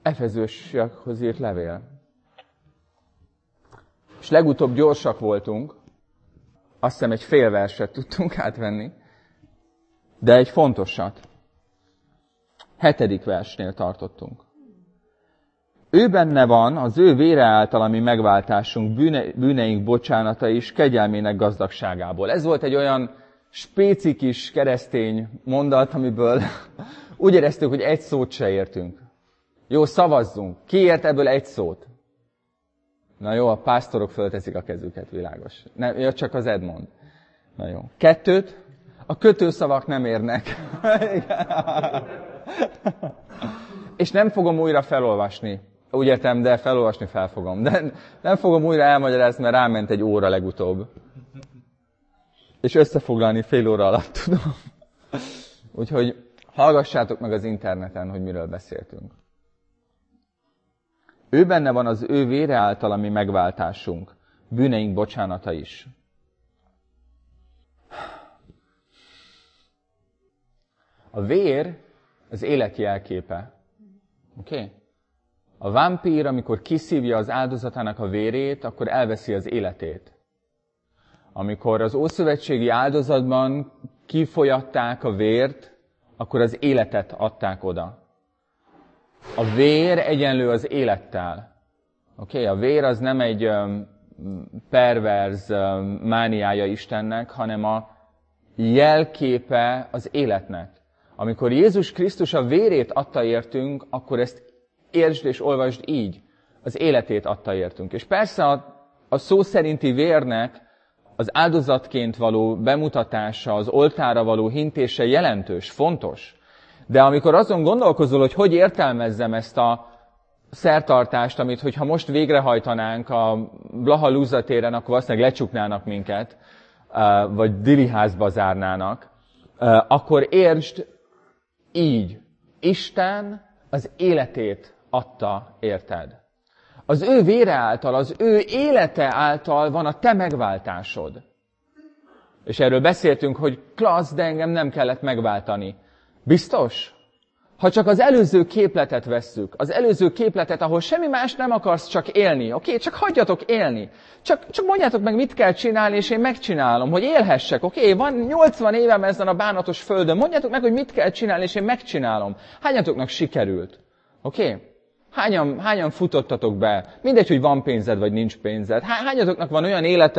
Efezősökhoz írt levél. És legutóbb gyorsak voltunk, azt hiszem egy fél verset tudtunk átvenni, de egy fontosat. 7. versnél tartottunk. Ő benne van, az ő vére által, ami megváltásunk, bűneink bocsánata is, kegyelmének gazdagságából. Ez volt egy olyan spéci kis keresztény mondat, amiből úgy éreztük, hogy egy szót se értünk. Jó, szavazzunk. Ki ért ebből egy szót? Na jó, a pásztorok fölteszik a kezüket, világos. Nem, csak az Edmond. Na jó. 2. A kötőszavak nem érnek. És nem fogom újra felolvasni. Úgy értem, de felolvasni felfogom. De nem fogom újra elmagyarázni, mert ráment egy óra legutóbb. És összefoglalni fél óra alatt tudom. Úgyhogy hallgassátok meg az interneten, hogy miről beszéltünk. Ő benne van, az ő vére által, ami megváltásunk, bűneink bocsánata is. A vér az élet jelképe. Oké? A vámpír, amikor kiszívja az áldozatának a vérét, akkor elveszi az életét. Amikor az ószövetségi áldozatban kifolyatták a vért, akkor az életet adták oda. A vér egyenlő az élettel. Oké? A vér az nem egy perverz mániája Istennek, hanem a jelképe az életnek. Amikor Jézus Krisztus a vérét adta értünk, akkor ezt értsd és olvasd így. Az életét adta értünk. És persze a szó szerinti vérnek az áldozatként való bemutatása, az oltárra való hintése jelentős, fontos. De amikor azon gondolkozol, hogy értelmezzem ezt a szertartást, amit, hogyha most végrehajtanánk a Blaha Lúza téren, akkor valószínűleg lecsuknának minket, vagy diliházba zárnának, akkor értsd így. Isten az életét adta érted. Az ő vére által, az ő élete által van a te megváltásod. És erről beszéltünk, hogy klassz, de engem nem kellett megváltani. Biztos? Ha csak az előző képletet vesszük, az előző képletet, ahol semmi más nem akarsz, csak élni, oké? Csak hagyjatok élni. Csak mondjátok meg, mit kell csinálni, és én megcsinálom, hogy élhessek, oké? Van 80 évem ezen a bánatos földön, mondjátok meg, hogy mit kell csinálni, és én megcsinálom. Hányatoknak sikerült? Oké? Hányan futottatok be? Mindegy, hogy van pénzed, vagy nincs pénzed. Hányatoknak van olyan élete,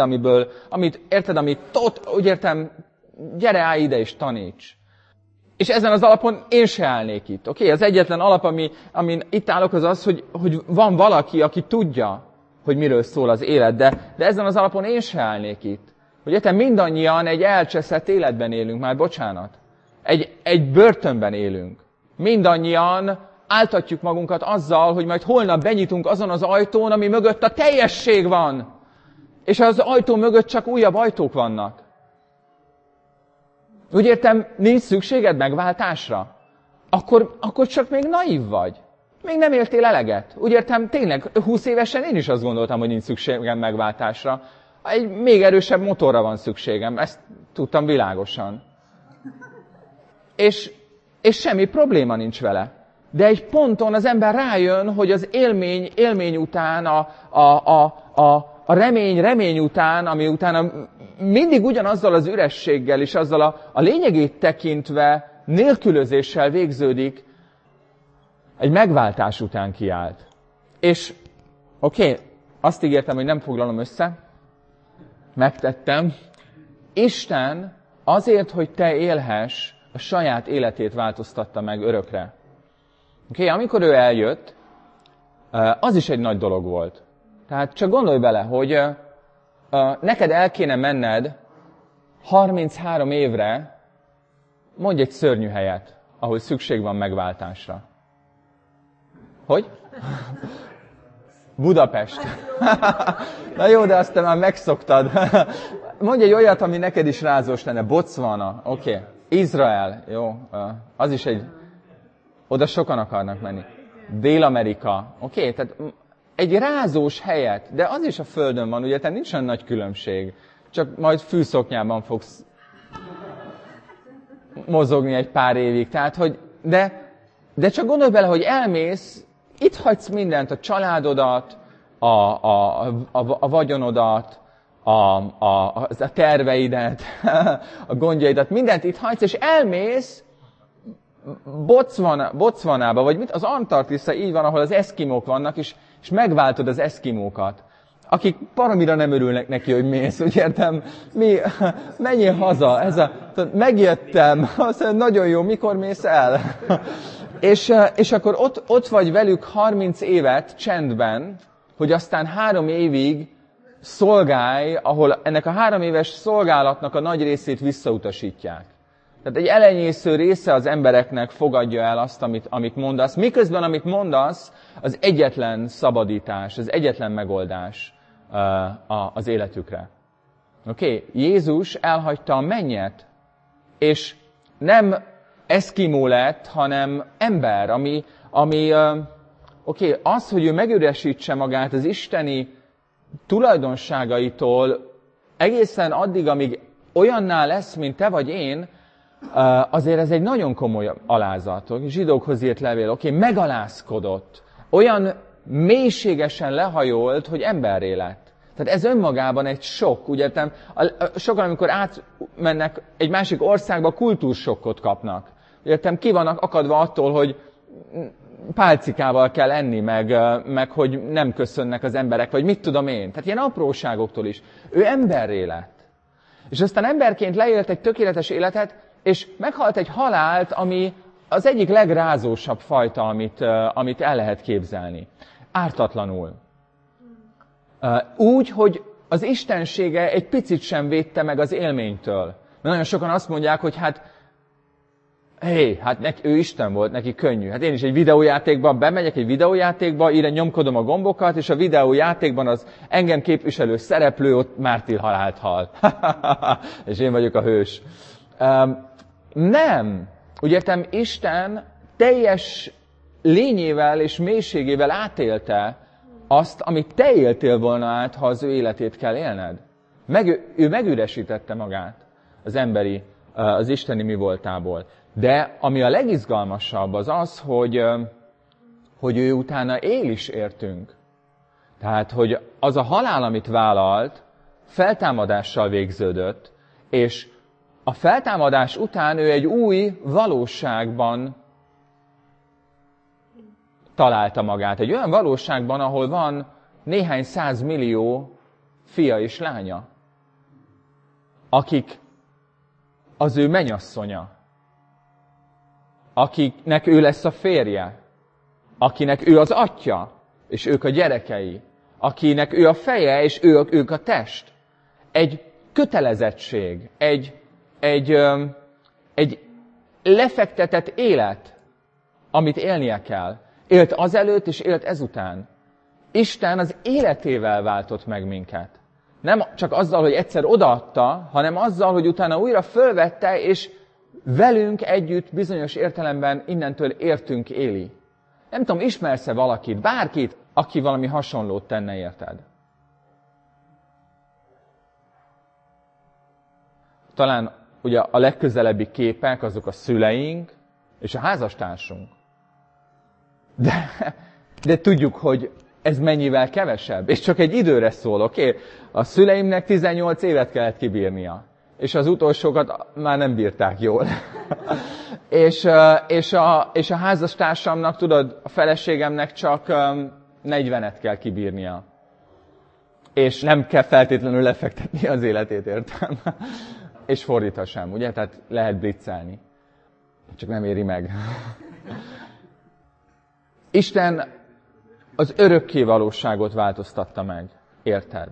úgy értem, gyere állj ide és taníts. És ezen az alapon én se állnék itt. Oké? Az egyetlen alap, amin itt állok, az az, hogy van valaki, aki tudja, hogy miről szól az élet, de ezen az alapon én se állnék itt. Hogy mindannyian egy elcseszett életben élünk, már bocsánat. Egy börtönben élünk. Mindannyian áltatjuk magunkat azzal, hogy majd holnap benyitunk azon az ajtón, ami mögött a teljesség van. És az ajtó mögött csak újabb ajtók vannak. Úgy értem, nincs szükséged megváltásra? Akkor csak még naív vagy. Még nem éltél eleget. Úgy értem, tényleg 20 évesen én is azt gondoltam, hogy nincs szükségem megváltásra. Egy még erősebb motorra van szükségem. Ezt tudtam világosan. És semmi probléma nincs vele. De egy ponton az ember rájön, hogy az élmény után, a remény után, ami utána mindig ugyanazzal az ürességgel és azzal a lényegét tekintve nélkülözéssel végződik, egy megváltás után kiállt. És oké, azt ígértem, hogy nem foglalom össze, megtettem. Isten azért, hogy te élhess, a saját életét változtatta meg örökre. Oké, amikor ő eljött, az is egy nagy dolog volt. Tehát csak gondolj bele, hogy neked el kéne menned 33 évre, mondj egy szörnyű helyet, ahol szükség van megváltásra. Hogy? Budapest. Na jó, de azt te már megszoktad. Mondj egy olyat, ami neked is rázós lenne. Botswana, oké. Izrael, jó. Az is oda sokan akarnak menni. Dél-Amerika, oké. Tehát egy rázós helyet, de az is a Földön van, ugye, tehát nincs olyan nagy különbség. Csak majd fűszoknyában fogsz mozogni egy pár évig. Tehát, hogy, de csak gondolj bele, hogy elmész itt hagysz mindent, a családodat, a vagyonodat, a terveidet, a gondjaidat, mindent itt hagysz, és elmész Botswanába, vagy mit? Az Antarktiszra így van, ahol az eszkimók vannak, és megváltod az eszkimókat, akik paramira nem örülnek neki, hogy mész, úgy értem, menjél haza, megjöttem, azt mondja, nagyon jó, mikor mész el? és akkor ott vagy velük 30 évet csendben, hogy aztán 3 évig szolgálj, ahol ennek a 3 éves szolgálatnak a nagy részét visszautasítják. Tehát egy elenyésző része az embereknek fogadja el azt, amit mondasz, miközben amit mondasz, az egyetlen szabadítás, az egyetlen megoldás az életükre. Oké? Jézus elhagyta a mennyet, és nem eszkimó lett, hanem ember, az, hogy ő megüresítse magát az isteni tulajdonságaitól egészen addig, amíg olyanná lesz, mint te vagy én, azért ez egy nagyon komoly alázat. Zsidókhoz írt levél, megalázkodott. Olyan mélységesen lehajolt, hogy emberré lett. Tehát ez önmagában egy sok. Úgy értem, sokan, amikor átmennek egy másik országba, kultúrsokkot kapnak. Úgy értem, ki vannak akadva attól, hogy pálcikával kell enni, meg hogy nem köszönnek az emberek, vagy mit tudom én. Tehát ilyen apróságoktól is. Ő emberré lett. És aztán emberként leélt egy tökéletes életet, és meghalt egy halált, ami az egyik legrázósabb fajta, amit el lehet képzelni. Ártatlanul. Úgy, hogy az istensége egy picit sem védte meg az élménytől. Mert nagyon sokan azt mondják, hogy ő Isten volt, neki könnyű. Hát én is egy videójátékban bemegyek, egy videójátékba, ide nyomkodom a gombokat, és a videójátékban az engem képviselő szereplő ott mártírhalált hal. És én vagyok a hős. Nem. Úgy értem, Isten teljes lényével és mélységével átélte azt, amit te éltél volna át, ha az ő életét kell élned. Ő megüresítette magát az isteni mi voltából. De ami a legizgalmasabb az az, hogy ő utána él is értünk. Tehát, hogy az a halál, amit vállalt, feltámadással végződött, és a feltámadás után ő egy új valóságban találta magát. Egy olyan valóságban, ahol van néhány 100 millió fia és lánya, akik az ő mennyasszonya, akiknek ő lesz a férje, akinek ő az atya, és ők a gyerekei, akinek ő a feje, és ők a test. Egy kötelezettség, egy lefektetett élet, amit élnie kell. Élt azelőtt, és élt ezután. Isten az életével váltott meg minket. Nem csak azzal, hogy egyszer odaadta, hanem azzal, hogy utána újra fölvette, és velünk együtt bizonyos értelemben innentől értünk éli. Nem tudom, ismersz-e valakit, bárkit, aki valami hasonlót tenne érted? Talán ugye a legközelebbi képek azok a szüleink és a házastársunk. De tudjuk, hogy ez mennyivel kevesebb, és csak egy időre szól, oké? A szüleimnek 18 évet kellett kibírnia, és az utolsókat már nem bírták jól. és a házastársamnak, tudod, a feleségemnek csak 40-et kell kibírnia. És nem kell feltétlenül lefektetni az életét, értem? És fordítva sem, ugye? Tehát lehet blitzelni. Csak nem éri meg. Isten az örökké valóságot változtatta meg. Érted?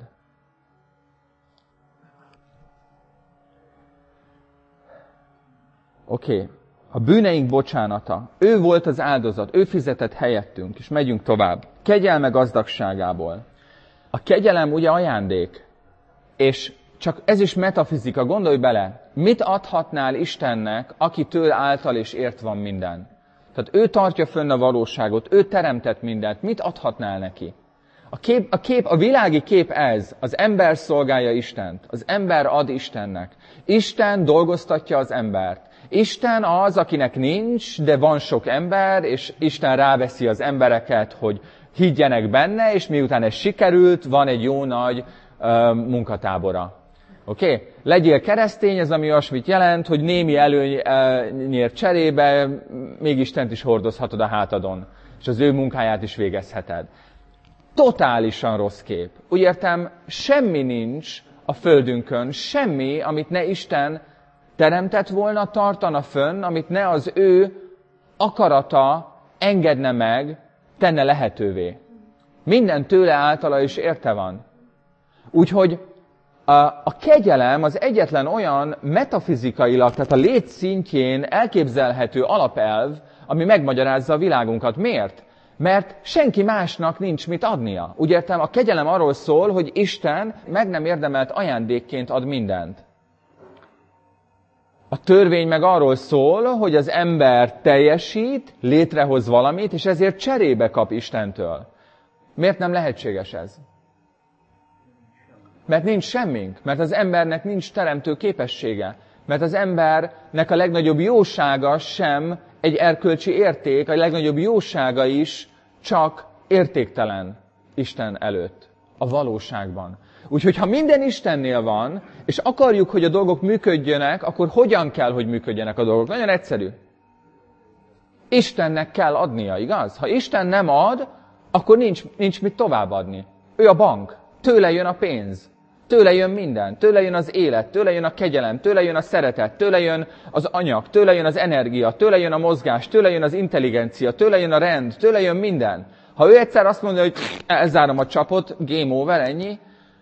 Oké. A bűneink bocsánata. Ő volt az áldozat. Ő fizetett helyettünk. És megyünk tovább. Kegyelme gazdagságából. A kegyelem ugye ajándék. És csak ez is metafizika. Gondolj bele. Mit adhatnál Istennek, akitől által és ért van minden? Tehát ő tartja fönn a valóságot, ő teremtett mindent. Mit adhatnál neki? A világi kép ez. Az ember szolgálja Istent. Az ember ad Istennek. Isten dolgoztatja az embert. Isten az, akinek nincs, de van sok ember, és Isten ráveszi az embereket, hogy higgyenek benne, és miután ez sikerült, van egy jó nagy munkatábora. Oké? Legyél keresztény, ez ami olyasmit jelent, hogy némi előnyért cserébe még Istent is hordozhatod a hátadon, és az ő munkáját is végezheted. Totálisan rossz kép. Úgy értem, semmi nincs a földünkön, semmi, amit ne Isten teremtett volna, tartana fönn, amit ne az ő akarata engedne meg, tenne lehetővé. Minden tőle általa is érte van. Úgyhogy a kegyelem az egyetlen olyan metafizikailag, tehát a lét szintjén elképzelhető alapelv, ami megmagyarázza a világunkat. Miért? Mert senki másnak nincs mit adnia. Úgy értem, a kegyelem arról szól, hogy Isten meg nem érdemelt ajándékként ad mindent. A törvény meg arról szól, hogy az ember teljesít, létrehoz valamit, és ezért cserébe kap Istentől. Miért nem lehetséges ez? Mert nincs semmink, mert az embernek nincs teremtő képessége, mert az embernek a legnagyobb jósága sem egy erkölcsi érték, a legnagyobb jósága is csak értéktelen Isten előtt, a valóságban. Úgyhogy ha minden Istennél van, és akarjuk, hogy a dolgok működjönek, akkor hogyan kell, hogy működjenek a dolgok? Nagyon egyszerű. Istennek kell adnia, igaz? Ha Isten nem ad, akkor nincs mit továbbadni. Ő a bank, tőle jön a pénz. Tőle jön minden, tőle jön az élet, tőle jön a kegyelem, tőle jön a szeretet, tőle jön az anyag, tőle jön az energia, tőle jön a mozgás, tőle jön az intelligencia, tőle jön a rend, tőle jön minden. Ha ő egyszer azt mondja, hogy elzárom a csapot, game over, ennyi,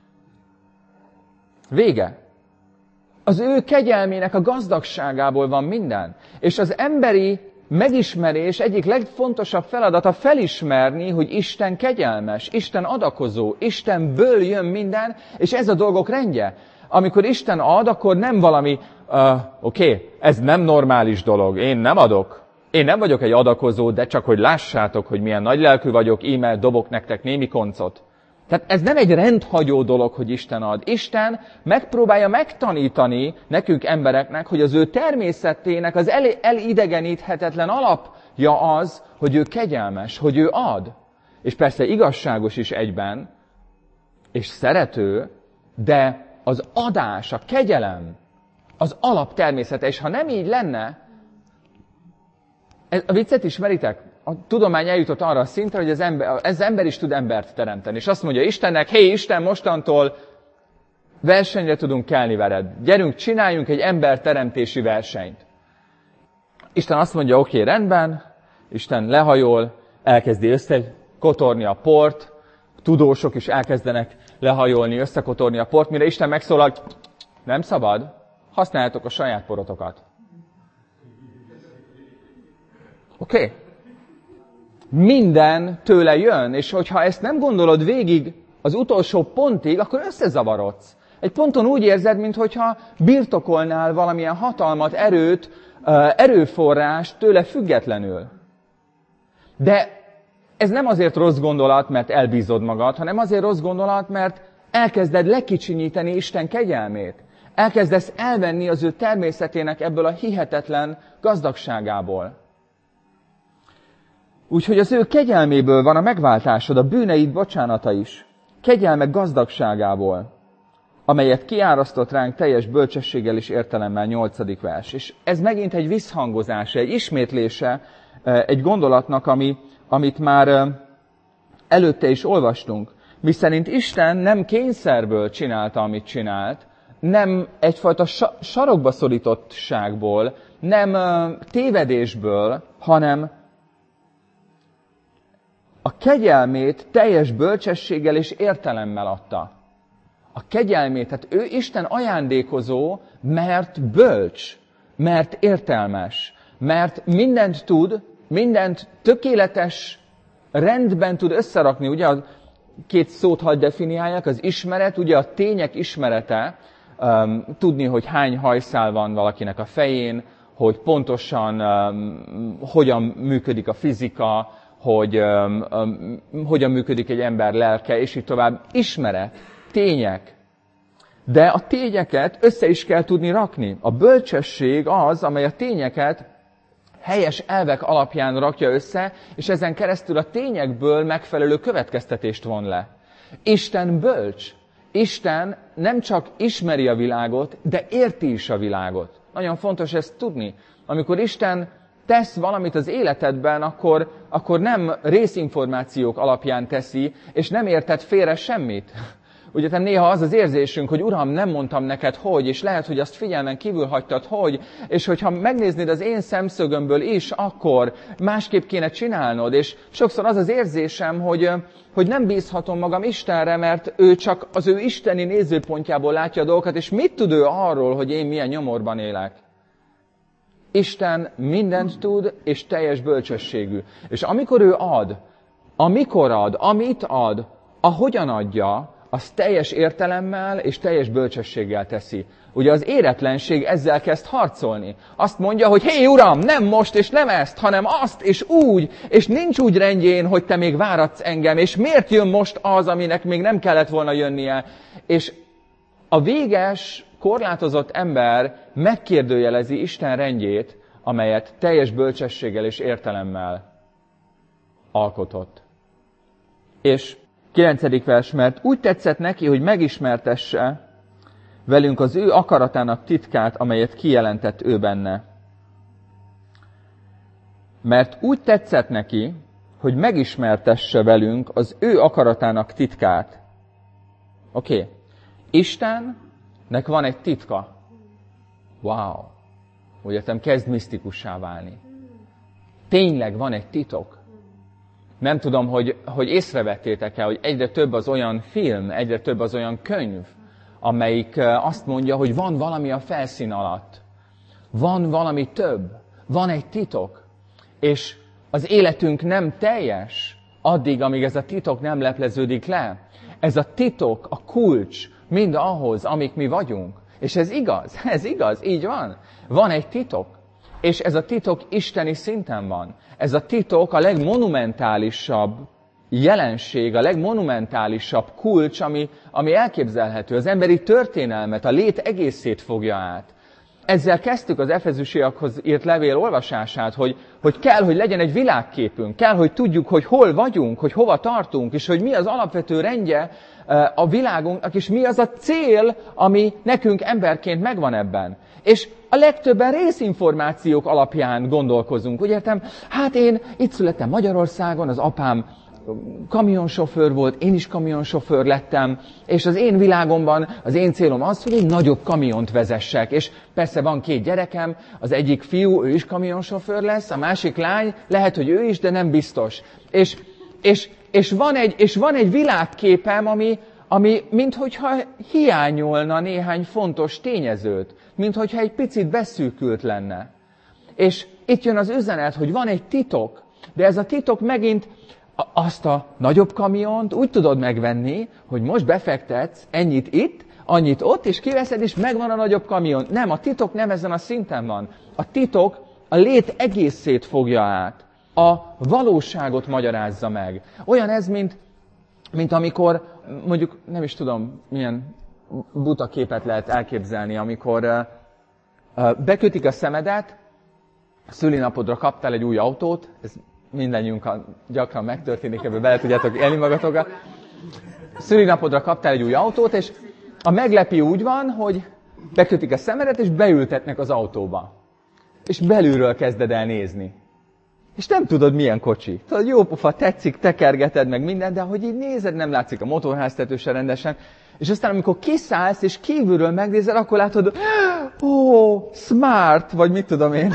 vége. Az ő kegyelmének a gazdagságából van minden. És az emberi megismerés egyik legfontosabb feladata felismerni, hogy Isten kegyelmes, Isten adakozó, Istenből jön minden, és ez a dolgok rendje. Amikor Isten ad, akkor nem valami, ez nem normális dolog, én nem adok. Én nem vagyok egy adakozó, de csak hogy lássátok, hogy milyen nagylelkű vagyok, íme dobok nektek némi koncot. Tehát ez nem egy rendhagyó dolog, hogy Isten ad. Isten megpróbálja megtanítani nekünk embereknek, hogy az ő természetének az elidegeníthetetlen alapja az, hogy ő kegyelmes, hogy ő ad. És persze igazságos is egyben, és szerető, de az adás, a kegyelem, az alaptermészete. És ha nem így lenne, a viccet ismeritek? A tudomány eljutott arra a szintre, hogy az ember is tud embert teremteni. És azt mondja Istennek, hé Isten, mostantól versenyre tudunk kelni veled. Gyerünk, csináljunk egy emberteremtési versenyt. Isten azt mondja, oké, rendben. Isten lehajol, elkezdi összekotorni a port. Tudósok is elkezdenek lehajolni, összekotorni a port. Mire Isten megszólal, nem szabad, használjátok a saját porotokat. Oké? Minden tőle jön, és hogyha ezt nem gondolod végig az utolsó pontig, akkor összezavarodsz. Egy ponton úgy érzed, mintha birtokolnál valamilyen hatalmat, erőt, erőforrást tőle függetlenül. De ez nem azért rossz gondolat, mert elbízod magad, hanem azért rossz gondolat, mert elkezded lekicsinyíteni Isten kegyelmét. Elkezdesz elvenni az ő természetének ebből a hihetetlen gazdagságából. Úgyhogy az ő kegyelméből van a megváltásod, a bűneid bocsánata is. Kegyelme gazdagságából, amelyet kiárasztott ránk teljes bölcsességgel és értelemmel, 8. vers. És ez megint egy visszhangozása, egy ismétlése egy gondolatnak, amit már előtte is olvastunk. Miszerint Isten nem kényszerből csinálta, amit csinált, nem egyfajta sarokba szorítottságból, nem tévedésből, hanem a kegyelmét teljes bölcsességgel és értelemmel adta. A kegyelmét, tehát ő Isten ajándékozó, mert bölcs, mert értelmes, mert mindent tud, mindent tökéletes rendben tud összerakni. Ugye a két szót hadd definiáljak, az ismeret, ugye a tények ismerete, tudni, hogy hány hajszál van valakinek a fején, hogy pontosan hogyan működik a fizika, hogy hogyan működik egy ember lelke, és így tovább. Ismeret, tények. De a tényeket össze is kell tudni rakni. A bölcsesség az, amely a tényeket helyes elvek alapján rakja össze, és ezen keresztül a tényekből megfelelő következtetést von le. Isten bölcs. Isten nem csak ismeri a világot, de érti is a világot. Nagyon fontos ezt tudni. Amikor Isten tesz valamit az életedben, akkor nem részinformációk alapján teszi, és nem érted félre semmit. Ugye néha az az érzésünk, hogy Uram, nem mondtam neked, hogy, és lehet, hogy azt figyelmen kívül hagytad, hogy, és hogyha megnéznéd az én szemszögömből is, akkor másképp kéne csinálnod, és sokszor az az érzésem, hogy nem bízhatom magam Istenre, mert ő csak az ő isteni nézőpontjából látja a dolgokat, és mit tud ő arról, hogy én milyen nyomorban élek? Isten mindent tud, és teljes bölcsességű. És amikor ő ad, amit ad, ahogyan adja, az teljes értelemmel és teljes bölcsességgel teszi. Ugye az éretlenség ezzel kezd harcolni. Azt mondja, hogy hé Uram, nem most és nem ezt, hanem azt és úgy, és nincs úgy rendjén, hogy te még váradsz engem, és miért jön most az, aminek még nem kellett volna jönnie. És a véges, korlátozott ember megkérdőjelezi Isten rendjét, amelyet teljes bölcsességgel és értelemmel alkotott. És 9. vers, mert úgy tetszett neki, hogy megismertesse velünk az ő akaratának titkát, amelyet kijelentett ő benne. Mert úgy tetszett neki, hogy megismertesse velünk az ő akaratának titkát. Oké. Istennek van egy titka. Wow. Úgy értem, kezd misztikussá válni. Tényleg van egy titok. Nem tudom, hogy észrevettétek-e, hogy egyre több az olyan film, egyre több az olyan könyv, amelyik azt mondja, hogy van valami a felszín alatt. Van valami több. Van egy titok. És az életünk nem teljes addig, amíg ez a titok nem lepleződik le. Ez a titok, a kulcs mind ahhoz, amik mi vagyunk. És ez igaz, így van. Van egy titok. És ez a titok isteni szinten van. Ez a titok a legmonumentálisabb jelenség, a legmonumentálisabb kulcs, ami elképzelhető. Az emberi történelmet, a lét egészét fogja át. Ezzel kezdtük az efezusiakhoz írt levél olvasását, hogy kell, hogy legyen egy világképünk, kell, hogy tudjuk, hogy hol vagyunk, hogy hova tartunk, és hogy mi az alapvető rendje a világunknak, és mi az a cél, ami nekünk emberként megvan ebben. És a legtöbben részinformációk alapján gondolkozunk. Úgy értem, hát én itt születtem Magyarországon, az apám kamionsofőr volt, én is kamionsofőr lettem, és az én világomban az én célom az, hogy egy nagyobb kamiont vezessek. És persze van 2 gyerekem, az egyik fiú, ő is kamionsofőr lesz, a másik lány, lehet, hogy ő is, de nem biztos. És van egy világképem, ami minthogyha hiányolna néhány fontos tényezőt, minthogyha egy picit beszűkült lenne. És itt jön az üzenet, hogy van egy titok, de ez a titok megint azt a nagyobb kamiont úgy tudod megvenni, hogy most befektetsz ennyit itt, annyit ott, és kiveszed, és megvan a nagyobb kamion. Nem, a titok nem ezen a szinten van. A titok a lét egészét fogja át. A valóságot magyarázza meg. Olyan ez, mint amikor, mondjuk nem is tudom, milyen buta képet lehet elképzelni, amikor bekötik a szemedet, a szülinapodra kaptál egy új autót, ez mindannyiunkkal gyakran megtörténik, ebből bele tudjátok élni magatokat. Szülinapodra kaptál egy új autót, és a meglepő úgy van, hogy bekötik a szemedet, és beültetnek az autóba. És belülről kezded el nézni. És nem tudod, milyen kocsi. Tudod, jó pofa, tetszik, tekergeted meg minden, de ahogy így nézed, nem látszik a motorháztető se rendesen. És aztán, amikor kiszállsz, és kívülről megnézel, akkor látod, smart, vagy mit tudom én.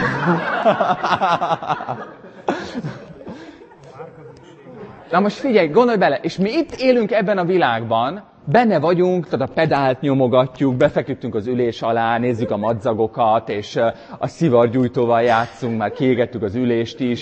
Na most figyelj, gondolj bele, és mi itt élünk ebben a világban, benne vagyunk, tehát a pedált nyomogatjuk, befeküdtünk az ülés alá, nézzük a madzagokat, és a szivargyújtóval játszunk, már kiégettük az ülést is,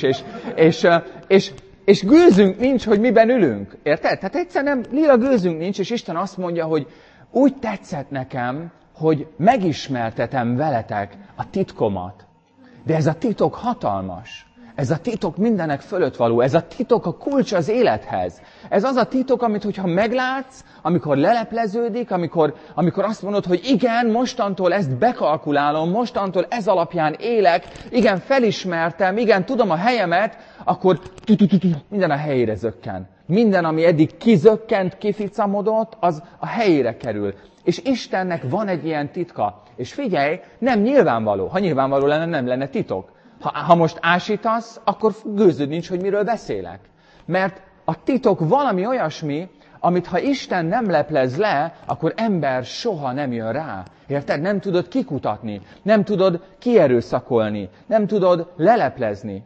és gőzünk nincs, hogy miben ülünk. Érted? Tehát egyszerűen lila gőzünk nincs, és Isten azt mondja, hogy úgy tetszett nekem, hogy megismertetem veletek a titkomat. De ez a titok hatalmas. Ez a titok mindenek fölött való. Ez a titok a kulcs az élethez. Ez az a titok, amit hogyha meglátsz, amikor lelepleződik, amikor azt mondod, hogy igen, mostantól ezt bekalkulálom, mostantól ez alapján élek, igen, felismertem, igen, tudom a helyemet, akkor minden a helyére zökken. Minden, ami eddig kizökkent, kificamodott, az a helyére kerül. És Istennek van egy ilyen titka. És figyelj, nem nyilvánvaló. Ha nyilvánvaló lenne, nem lenne titok. Ha most ásítasz, akkor gőzöd nincs, hogy miről beszélek. Mert a titok valami olyasmi, amit ha Isten nem leplez le, akkor ember soha nem jön rá. Érted? Nem tudod kikutatni, nem tudod kierőszakolni, nem tudod leleplezni.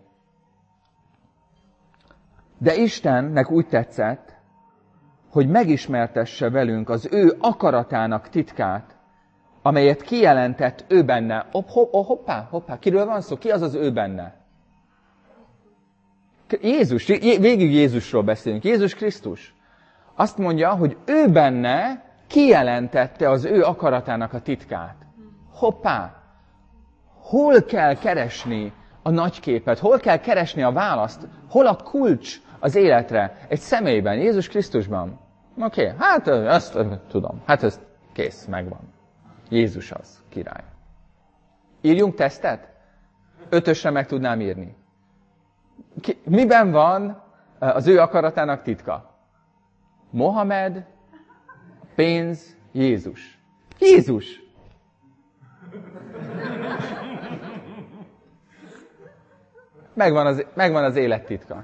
De Istennek úgy tetszett, hogy megismertesse velünk az ő akaratának titkát, amelyet kijelentett ő benne. Hoppá, kiről van szó? Ki az az ő benne? Jézus, végig Jézusról beszélünk. Jézus Krisztus. Azt mondja, hogy ő benne kijelentette az ő akaratának a titkát. Hoppá! Hol kell keresni a nagyképet? Hol kell keresni a választ? Hol a kulcs az életre? Egy személyben, Jézus Krisztusban. Oké, hát ezt tudom. Hát ez kész, megvan. Jézus az, király. Írjunk tesztet? 5-ösre meg tudnám írni. Miben van az ő akaratának titka? Mohamed, pénz, Jézus. Jézus! Megvan az élet titka.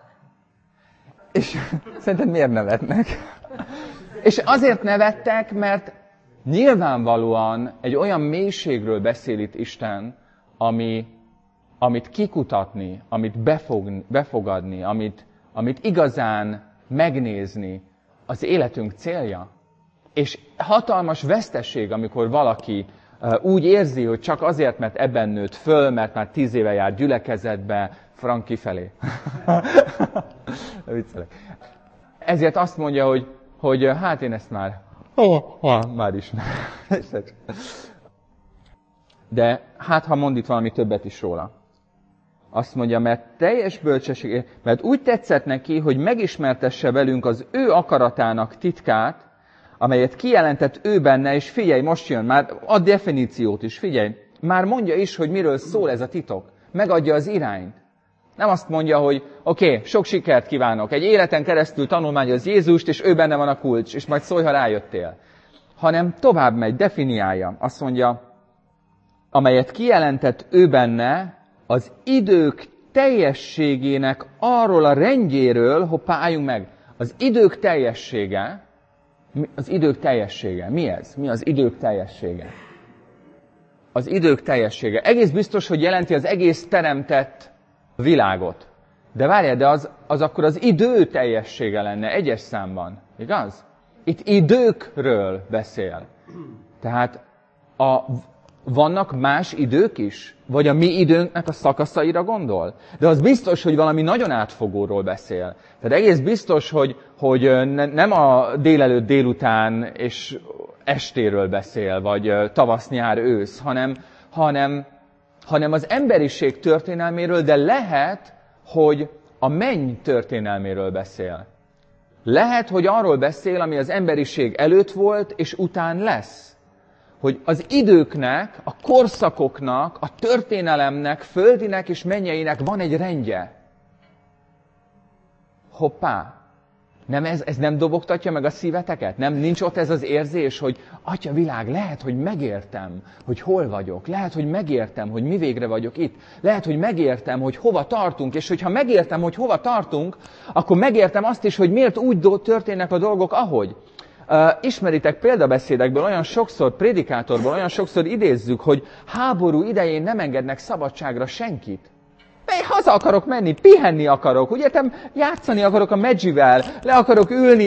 És szerinted miért nevetnek? És azért nevettek, mert nyilvánvalóan egy olyan mélységről beszél itt Isten, amit kikutatni, amit befogadni, amit igazán megnézni, az életünk célja. És hatalmas veszteség, amikor valaki úgy érzi, hogy csak azért, mert ebben nőtt föl, mert már 10 éve jár gyülekezetbe, Frank kifelé. Viccelek. Ezért azt mondja, hogy hát én ezt már is. De hát, ha mond itt valami többet is róla. Azt mondja, mert teljes bölcsesség, mert úgy tetszett neki, hogy megismertesse velünk az ő akaratának titkát, amelyet kijelentett ő benne, és figyelj, most jön, már a definíciót is, figyelj, már mondja is, hogy miről szól ez a titok. Megadja az irányt. Nem azt mondja, hogy oké, sok sikert kívánok, egy életen keresztül tanulmányoz Jézust, és ő benne van a kulcs, és majd szólj, ha rájöttél. Hanem tovább megy, definiálja. Azt mondja, amelyet kijelentett ő benne, az idők teljességének arról a rendjéről, hoppá, álljunk meg, az idők teljessége, mi ez? Mi az idők teljessége? Az idők teljessége. Egész biztos, hogy jelenti az egész teremtett világot. De várjál, de az akkor az idő teljessége lenne egyes számban. Igaz? Itt időkről beszél. Tehát vannak más idők is? Vagy a mi időnknek a szakaszaira gondol? De az biztos, hogy valami nagyon átfogóról beszél. Tehát egész biztos, hogy nem a délelőtt, délután és estéről beszél, vagy tavasz, nyár, ősz, hanem az emberiség történelméről, de lehet, hogy a menny történelméről beszél. Lehet, hogy arról beszél, ami az emberiség előtt volt, és után lesz. Hogy az időknek, a korszakoknak, a történelemnek, földinek és mennyeinek van egy rendje. Hoppá! Nem ez nem dobogtatja meg a szíveteket? Nincs ott ez az érzés, hogy Atya világ, lehet, hogy megértem, hogy hol vagyok. Lehet, hogy megértem, hogy mi végre vagyok itt. Lehet, hogy megértem, hogy hova tartunk. És hogyha megértem, hogy hova tartunk, akkor megértem azt is, hogy miért úgy történnek a dolgok, ahogy. Ismeritek példabeszédekből olyan sokszor, prédikátorból olyan sokszor idézzük, hogy háború idején nem engednek szabadságra senkit. Én haza akarok menni, pihenni akarok, úgy értem, játszani akarok a Magivel, le akarok ülni,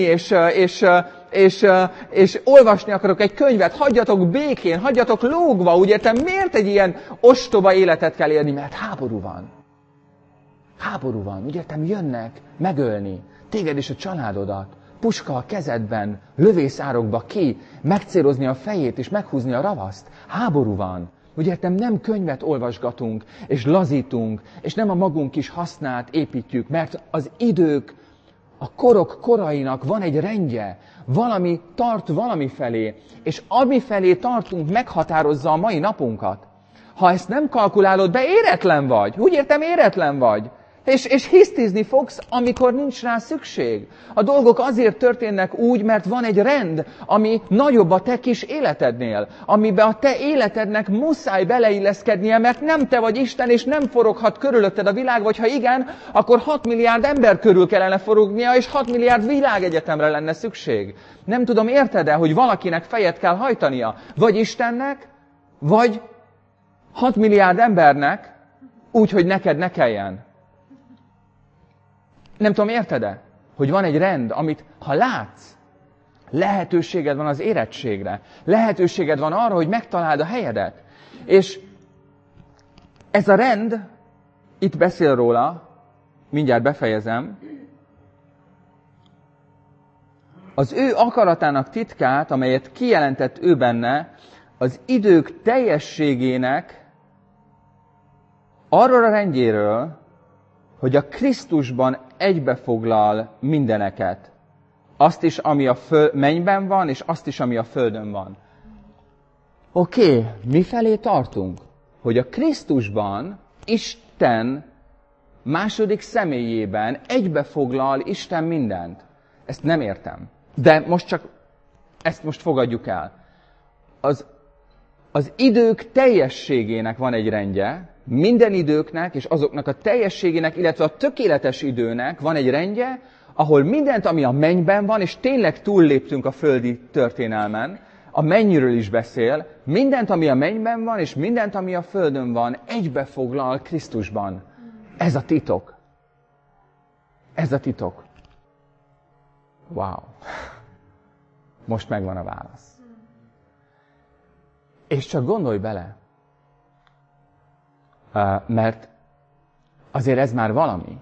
és olvasni akarok egy könyvet, hagyjatok békén, hagyjatok lógva, úgy értem, miért egy ilyen ostoba életet kell élni, mert háború van. Háború van, úgy értem, jönnek megölni téged és a családodat. Puska a kezedben, lövészárokba ki, megcélozni a fejét és meghúzni a ravaszt. Háború van. Úgy értem, nem könyvet olvasgatunk, és lazítunk, és nem a magunk kis hasznát építjük, mert az idők, a korok korainak van egy rendje, valami tart valami felé, és ami felé tartunk, meghatározza a mai napunkat. Ha ezt nem kalkulálod be, éretlen vagy. Úgy értem, éretlen vagy. És hisztizni fogsz, amikor nincs rá szükség. A dolgok azért történnek úgy, mert van egy rend, ami nagyobb a te kis életednél, amiben a te életednek muszáj beleilleszkednie, mert nem te vagy Isten, és nem foroghat körülötted a világ, vagy ha igen, akkor 6 milliárd ember körül kellene forognia, és 6 milliárd világegyetemre lenne szükség. Nem tudom, érted-e, hogy valakinek fejet kell hajtania? Vagy Istennek, vagy 6 milliárd embernek, úgy, hogy neked ne kelljen. Nem tudom, érted-e? Hogy van egy rend, amit ha látsz, lehetőséged van az érettségre. Lehetőséged van arra, hogy megtaláld a helyedet. És ez a rend, itt beszél róla, mindjárt befejezem, az ő akaratának titkát, amelyet kijelentett ő benne, az idők teljességének arról a rendjéről, hogy a Krisztusban egybefoglal mindeneket. Azt is, ami a mennyben van, és azt is, ami a földön van. Oké, mifelé tartunk? Hogy a Krisztusban Isten második személyében egybefoglal Isten mindent. Ezt nem értem. De ezt most fogadjuk el. Az idők teljességének van egy rendje, minden időknek és azoknak a teljességének, illetve a tökéletes időnek van egy rendje, ahol mindent, ami a mennyben van, és tényleg túlléptünk a földi történelmen, a mennyiről is beszél, mindent, ami a mennyben van, és mindent, ami a földön van, egybefoglal Krisztusban. Ez a titok. Ez a titok. Wow. Most megvan a válasz. És csak gondolj bele, mert azért ez már valami.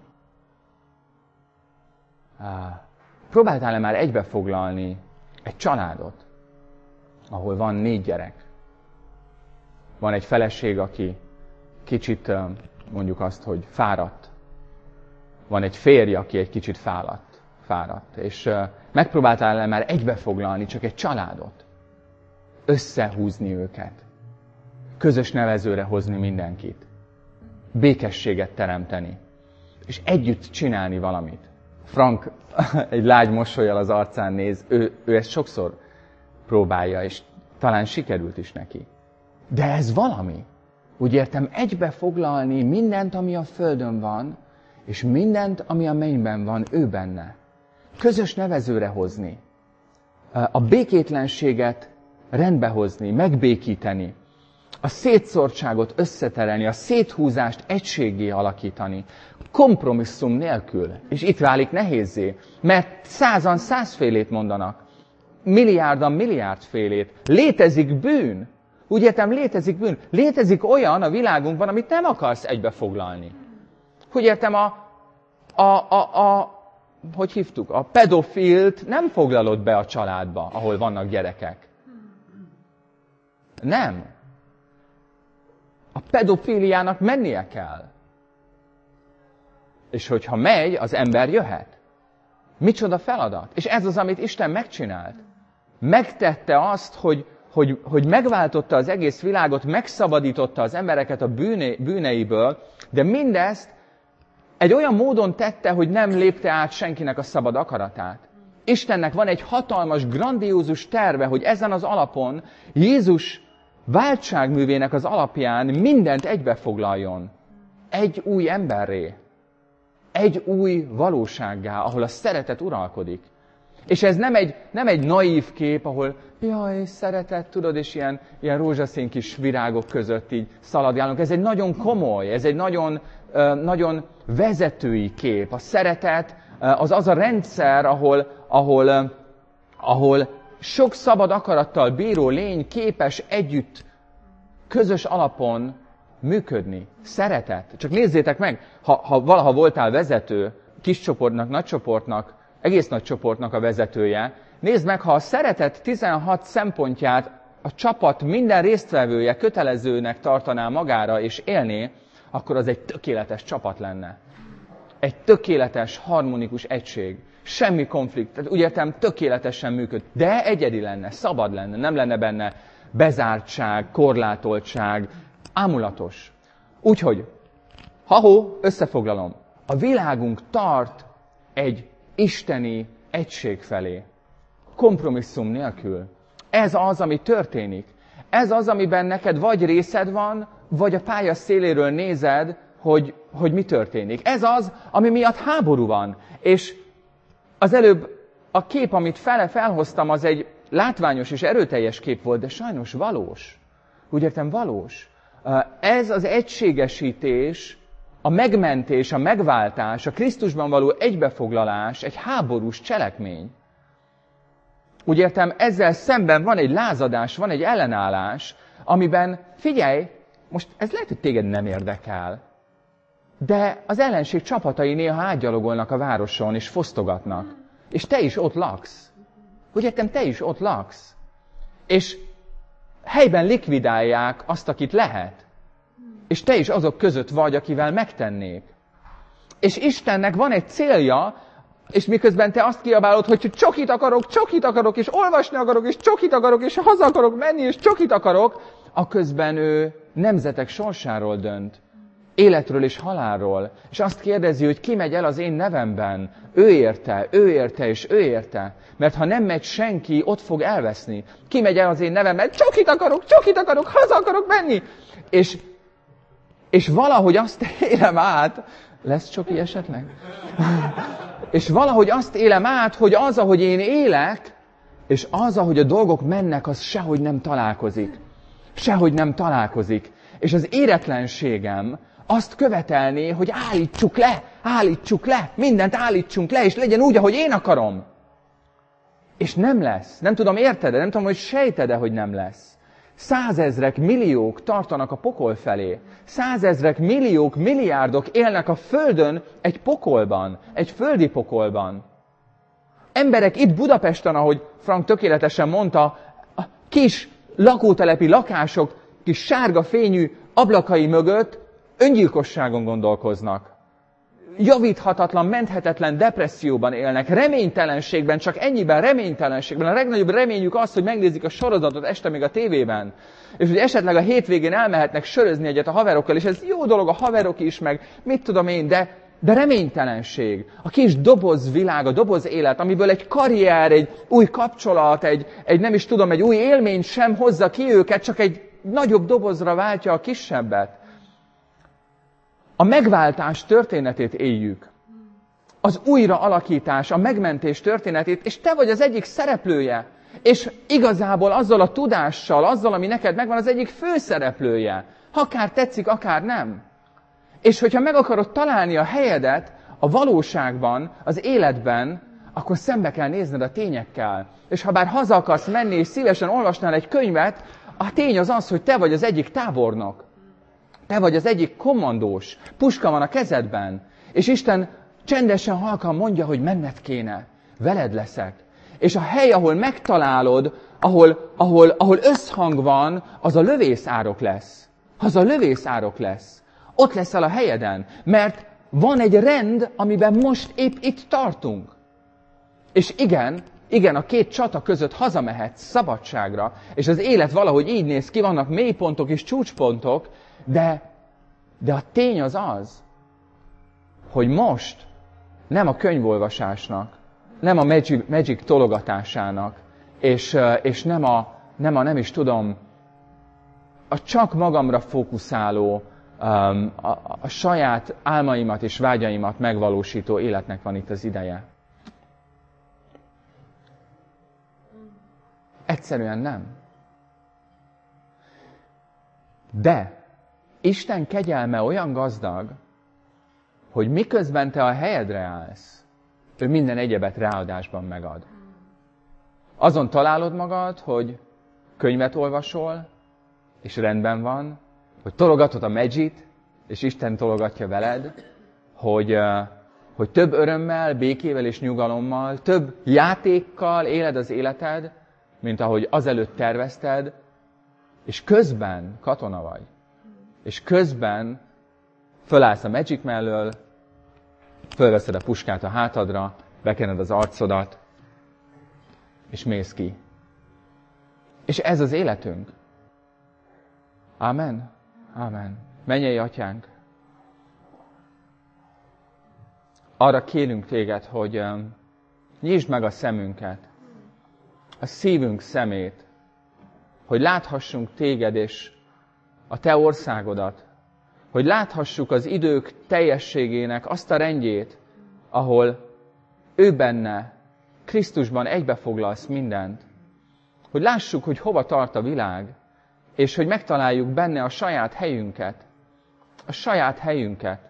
Próbáltál-e már egybefoglalni egy családot, ahol van 4 gyerek? Van egy feleség, aki kicsit, mondjuk azt, hogy fáradt. Van egy férj, aki egy kicsit fáradt. És megpróbáltál-e már egybefoglalni csak egy családot? Összehúzni őket. Közös nevezőre hozni mindenkit. Békességet teremteni. És együtt csinálni valamit. Frank egy lágy mosollyal az arcán néz, ő ezt sokszor próbálja, és talán sikerült is neki. De ez valami. Úgy értem, egybefoglalni mindent, ami a földön van, és mindent, ami a mennyben van, ő benne. Közös nevezőre hozni. A békétlenséget rendbe hozni, megbékíteni. A szétszórtságot összeterelni, a széthúzást egységgé alakítani. Kompromisszum nélkül. És itt válik nehézzé, mert 100-an 100 félét mondanak. Milliárdan milliárdfélét. Létezik bűn. Úgy értem, létezik bűn. Létezik olyan a világunkban, amit nem akarsz egybefoglalni. Úgy értem, hogy hívtuk? A pedofilt nem foglalod be a családba, ahol vannak gyerekek. Nem. A pedofíliának mennie kell. És hogyha megy, az ember jöhet. Micsoda feladat. És ez az, amit Isten megcsinált. Megtette azt, hogy megváltotta az egész világot, megszabadította az embereket a bűneiből, de mindezt egy olyan módon tette, hogy nem lépte át senkinek a szabad akaratát. Istennek van egy hatalmas, grandiózus terve, hogy ezen az alapon Jézus váltságművének az alapján mindent egybefoglaljon. Egy új emberré. Egy új valósággá, ahol a szeretet uralkodik. És ez nem egy naív kép, ahol jaj, szeretet, tudod, és ilyen rózsaszín kis virágok között így szaladgálunk. Ez egy nagyon komoly, ez egy nagyon vezetői kép. A szeretet az a rendszer, ahol sok szabad akarattal bíró lény képes együtt, közös alapon működni. Szeretet. Csak nézzétek meg, ha valaha voltál vezető, kis csoportnak, nagy csoportnak, egész nagy csoportnak a vezetője, nézd meg, ha a szeretet 16 szempontját a csapat minden résztvevője kötelezőnek tartaná magára és élné, akkor az egy tökéletes csapat lenne. Egy tökéletes, harmonikus egység. Semmi konflikt. Tehát úgy értem, tökéletesen működ. De egyedi lenne, szabad lenne, nem lenne benne bezártság, korlátoltság, ámulatos. Úgyhogy, összefoglalom. A világunk tart egy isteni egység felé. Kompromisszum nélkül. Ez az, ami történik. Ez az, amiben neked vagy részed van, vagy a pálya széléről nézed, hogy mi történik. Ez az, ami miatt háború van. És az előbb a kép, amit felhoztam, az egy látványos és erőteljes kép volt, de sajnos valós. Úgy értem, valós. Ez az egységesítés, a megmentés, a megváltás, a Krisztusban való egybefoglalás egy háborús cselekmény. Úgy értem, ezzel szemben van egy lázadás, van egy ellenállás, amiben, figyelj, most ez lehet, hogy téged nem érdekel, de az ellenség csapatai néha átgyalogolnak a városon, és fosztogatnak. És te is ott laksz. Úgy értem, te is ott laksz. És helyben likvidálják azt, akit lehet. És te is azok között vagy, akivel megtennék. És Istennek van egy célja, és miközben te azt kiabálod, hogy csokit akarok, és olvasni akarok, és csokit akarok, és haza akarok menni, és csokit akarok, aközben ő nemzetek sorsáról dönt. Életről és halálról. És azt kérdezi, hogy ki megy el az én nevemben. Ő érte, és ő érte. Mert ha nem megy senki, ott fog elveszni. Ki megy el az én nevemben? Csokit akarok, haza akarok menni. És valahogy azt élem át, lesz csoki esetleg? És valahogy azt élem át, hogy az, ahogy én élek, és az, ahogy a dolgok mennek, az sehogy nem találkozik. Sehogy nem találkozik. És az éretlenségem azt követelné, hogy állítsuk le, mindent állítsunk le, és legyen úgy, ahogy én akarom. És nem lesz. Nem tudom, érted-e? Nem tudom, hogy sejted-e, hogy nem lesz. 100 000 milliók tartanak a pokol felé. 100 000 milliók, milliárdok élnek a Földön egy pokolban, egy földi pokolban. Emberek itt Budapesten, ahogy Frank tökéletesen mondta, a kis lakótelepi lakások, kis sárga fényű ablakai mögött öngyilkosságon gondolkoznak. Javíthatatlan, menthetetlen depresszióban élnek, reménytelenségben, csak ennyiben reménytelenségben. A legnagyobb reményük az, hogy megnézik a sorozatot este még a tévében, és hogy esetleg a hétvégén elmehetnek sörözni egyet a haverokkal, és ez jó dolog, a haverok is, meg mit tudom én, de reménytelenség. A kis dobozvilág, a doboz élet, amiből egy karrier, egy új kapcsolat, egy nem is tudom, egy új élmény sem hozza ki őket, csak egy nagyobb dobozra váltja a kisebbet. A megváltás történetét éljük. Az újraalakítás, a megmentés történetét, és te vagy az egyik szereplője. És igazából azzal a tudással, azzal, ami neked megvan, az egyik főszereplője. Akár tetszik, akár nem. És hogyha meg akarod találni a helyedet a valóságban, az életben, akkor szembe kell nézned a tényekkel. És ha bár haza akarsz menni, és szívesen olvasnál egy könyvet, a tény az az, hogy te vagy az egyik tábornok. Te vagy az egyik kommandós. Puska van a kezedben. És Isten csendesen, halkan mondja, hogy menned kéne. Veled leszek. És a hely, ahol megtalálod, ahol összhang van, az a lövészárok lesz. Az a lövészárok lesz. Ott leszel a helyeden. Mert van egy rend, amiben most épp itt tartunk. És igen, a két csata között hazamehetsz szabadságra, és az élet valahogy így néz ki, vannak mélypontok és csúcspontok, de a tény az, hogy most nem a könyvolvasásnak, nem a magic tologatásának, és nem nem is tudom, a csak magamra fókuszáló, a saját álmaimat és vágyaimat megvalósító életnek van itt az ideje. Egyszerűen nem. De Isten kegyelme olyan gazdag, hogy miközben te a helyedre állsz, ő minden egyebet ráadásban megad. Azon találod magad, hogy könyvet olvasol, és rendben van, hogy tologatod a Magit, és Isten tologatja veled, hogy több örömmel, békével és nyugalommal, több játékkal éled az életed, mint ahogy azelőtt tervezted, És közben katona vagy. És közben fölállsz a Magic mellől, fölveszed a puskát a hátadra, bekened az arcodat, és mész ki. És ez az életünk. Amen. Amen. Mennyei Atyánk, arra kérünk téged, hogy nyisd meg a szemünket, a szívünk szemét, hogy láthassunk téged és a te országodat, hogy láthassuk az idők teljességének azt a rendjét, ahol ő benne, Krisztusban egybefoglalsz mindent, hogy lássuk, hogy hova tart a világ, és hogy megtaláljuk benne a saját helyünket. A saját helyünket.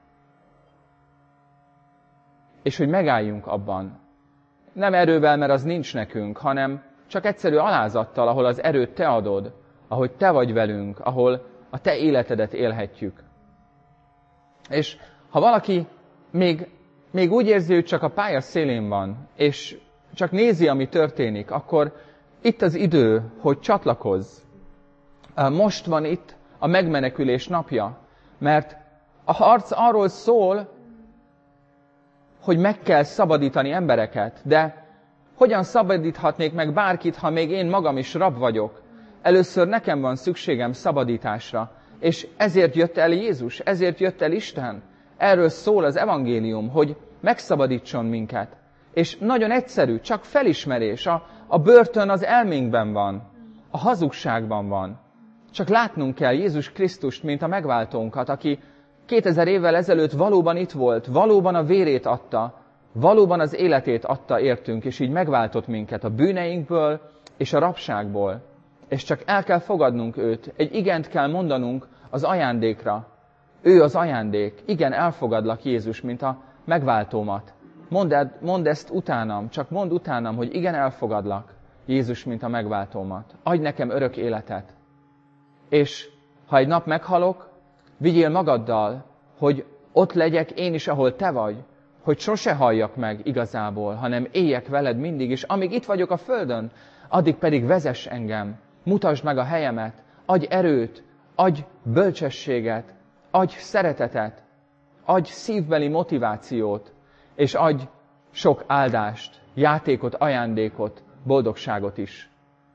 És hogy megálljunk abban. Nem erővel, mert az nincs nekünk, hanem csak egyszerű alázattal, ahol az erőt te adod, ahogy te vagy velünk, ahol a te életedet élhetjük. És ha valaki még úgy érzi, hogy csak a pálya szélén van, és csak nézi, ami történik, akkor itt az idő, hogy csatlakozz. Most van itt a megmenekülés napja, mert a harc arról szól, hogy meg kell szabadítani embereket, de hogyan szabadíthatnék meg bárkit, ha még én magam is rab vagyok? Először nekem van szükségem szabadításra, és ezért jött el Jézus, ezért jött el Isten. Erről szól az evangélium, hogy megszabadítson minket. És nagyon egyszerű, csak felismerés. A börtön az elménkben van, a hazugságban van. Csak látnunk kell Jézus Krisztust, mint a megváltónkat, aki 2000 évvel ezelőtt valóban itt volt, valóban a vérét adta, valóban az életét adta értünk, és így megváltott minket a bűneinkből és a rabságból. És csak el kell fogadnunk őt, egy igent kell mondanunk az ajándékra. Ő az ajándék. Igen, elfogadlak Jézus, mint a megváltómat. Mondd ezt utánam, csak mondd utánam, hogy igen, elfogadlak Jézus, mint a megváltómat. Adj nekem örök életet. És ha egy nap meghalok, vigyél magaddal, hogy ott legyek én is, ahol te vagy, hogy sose halljak meg igazából, hanem éljek veled mindig, és amíg itt vagyok a földön, addig pedig vezess engem, mutasd meg a helyemet, adj erőt, adj bölcsességet, adj szeretetet, adj szívbeli motivációt, és adj sok áldást, játékot, ajándékot, boldogságot is.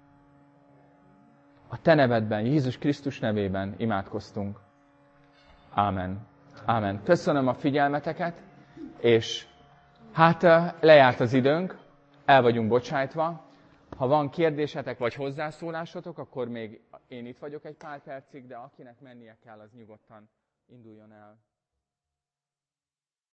A te nevedben, Jézus Krisztus nevében imádkoztunk. Ámen. Ámen. Köszönöm a figyelmeteket, és hát lejárt az időnk, el vagyunk bocsájtva. Ha van kérdésetek vagy hozzászólásotok, akkor még én itt vagyok egy pár percig, de akinek mennie kell, az nyugodtan induljon el.